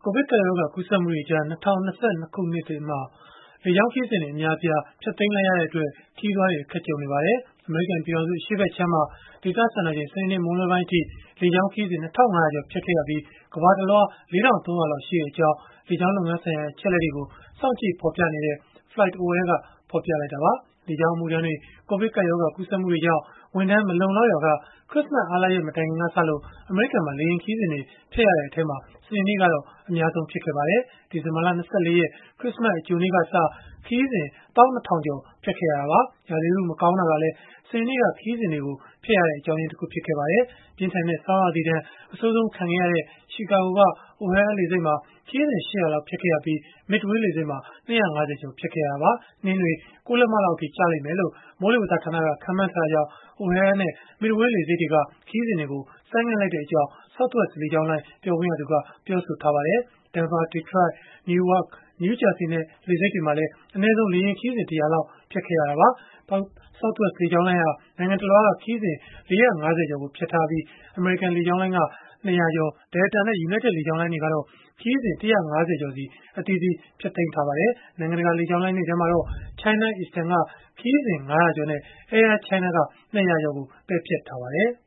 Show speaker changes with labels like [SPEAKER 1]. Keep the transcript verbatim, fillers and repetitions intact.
[SPEAKER 1] ကိုဗစ်ကပ်ရောဂါ ကူးစက်မှုတွေကြား ၂၀၂၂ ခုနှစ်မှာ လေကြောင်းခရီးစဉ်တွေ အများအပြား ဖျက်သိမ်းလိုက်ရတဲ့အတွက် ခရီးသွားတွေ အခက်ကြုံနေကြရပါတယ်။ အမေရိကန် ပြည်ထောင်စု အရှေ့ဘက်ခြမ်းမှာ ဒေသစံတော်ချိန် စနေနေ့ မွန်းလွဲပိုင်းအထိ လေကြောင်းခရီးစဉ် ၂၅၀၀ ကျော် ဖျက်ခဲ့ရပြီး၊ ကမ္ဘာတလွှား ၄၃၀၀ လောက်ရှိကြောင်း လေကြောင်းလုပ်ငန်းဆိုင်ရာ အချက်အလက်တွေကို စောင့်ကြည့်ဖော်ပြနေတဲ့ FlightAware ကဖော်ပြလိုက်တာပါ။ လေကြောင်းအမှုထမ်းတွေ ကိုဗစ်ကပ်ရောဂါ ကူးစက်မှုတွေကြောင့် ဝန်ထမ်းမလုံလောက်ရာက ခရစ္စမတ်အားလပ်ရက် မတိုင်ခင်ကစလို့ အမေရိကန်မှာ လေယာဉ်ခရီးစဉ်တွေ ဖျက်ရတဲ့အထဲမှာ စနေနေ့ကတော့ အများဆုံး ဖြစ်ခဲ့ပါတယ်။ ဒီဇင်ဘာလ ၂၄ ရက် ခရစ္စမတ်အကြိုနေ့ကစ ခရီးစဉ် ၁၂,၀၀၀ ကျော် ဖျက်ခဲ့ရတာပါ။ ရာသီဥတု မကောင်းတာကလည်း စနေနေ့က ခရီးစဉ်တွေကို ဖျက်ရတဲ့ အကြောင်းရင်းတခု ဖြစ်ပါတယ်။ ပြင်းထန်တဲ့ ဆောင်းရာသီဒဏ် အဆိုးဆုံးခံခဲ့ရတဲ့ Chicago က O'Hare လေဆိပ်မှာ ခရီးစဉ် ၈၀၀ လောက် ဖျက်ခဲ့ရပြီး၊ Midway လေဆိပ်မှာ ၂၅၀ ကျော် ဖျက်ခဲ့ရတာပါ။ နှင်းတွေ ၉ လက်မလောက်အထိ ကျလိမ့်မယ်လို့ မိုးလေဝသဌာနက ခန့်မှန်းထားတာကြောင့် O'Hare နဲ့ Midway လေဆိပ်တွေက ခရီးစဉ်တွေကို ဆိုင်းငံ့လိုက်ကြောင်း Southwest လေကြောင်းလိုင်း ပြောခွင့်ရသူက ပြောဆိုထားပါတယ်။ Denver, Detroit, Newark, New Jersey နဲ့ လေဆိပ်တွေမှာလည်း အနည်းဆုံး လေယာဉ်ခရီးစဉ် ၁၀၀ လောက် ဖျက်ခဲ့ရတာပါ။ Southwest လေကြောင်းလိုင်းဟာ နိုင်ငံတလွှားက ခရီးစဉ် ၄၅၀ ကျော်ကို ဖျက်ထားပြီး၊ American လေကြောင်းလိုင်းက ၂၀၀ ကျော်၊ Delta နဲ့ United လေကြောင်းလိုင်းတွေကတော့ ခရီးစဉ် ၁၅၀ ကျော်စီ အသီးသီး ဖျက်သိမ်းထားပါတယ်။ နိုင်ငံတကာ လေကြောင်းလိုင်းတွေထဲမှာတော့ China Eastern က ခရီးစဉ် ၅၀၀ ကျော်နဲ့ Air China က ၂၀၀ ကျော်ကို ပယ်ဖျက်ထားပါတယ်။